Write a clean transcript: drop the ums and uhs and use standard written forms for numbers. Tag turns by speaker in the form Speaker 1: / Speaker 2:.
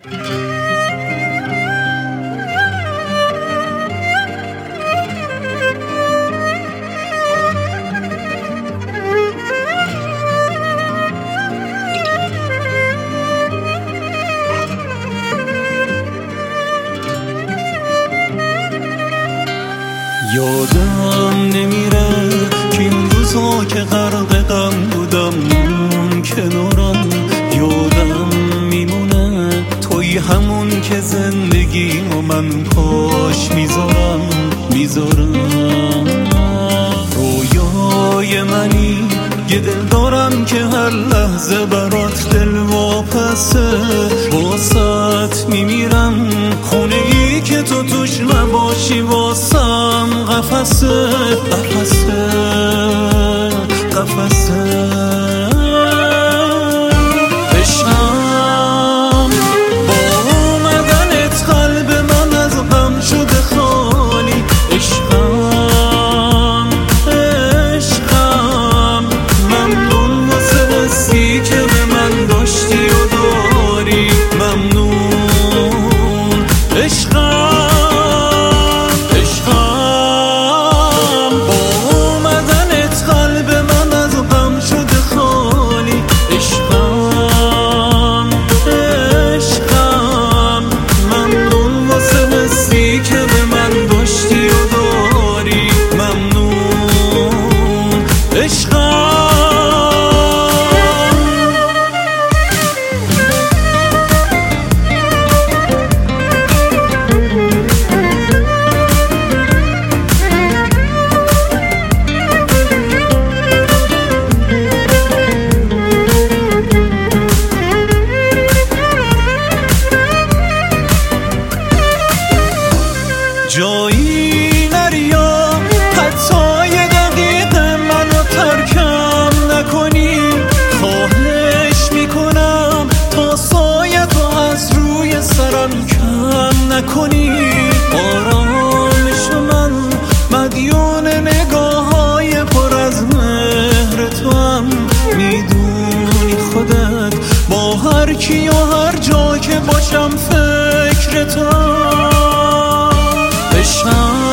Speaker 1: یادم نمیره که این روزا که غرق غم بودم اون کنارم، یادم میمونه توی همون که زندگیمو من پاش میذارم رویای منی، یه دل دارم که هر لحظه برات دل واپسه، واسط میمیرم خونه ای که تو توش نباشی واسم قفسه قفسه قفسه. عشقم با اومدنت قلب من از غم شده خالی، عشقم عشقم ممنون واسه حسی که به من داشتی و داری، ممنون عشقم جایی نریا حتی یه دقیقه منو ترکم نکنی، خواهش میکنم تا سایه تو از روی سرم کم نکنی، آرامش من مدیون نگاه های پر از مهر تو هم، میدونی خودت با هر کی و هر جا که باشم فکر تو. عشقم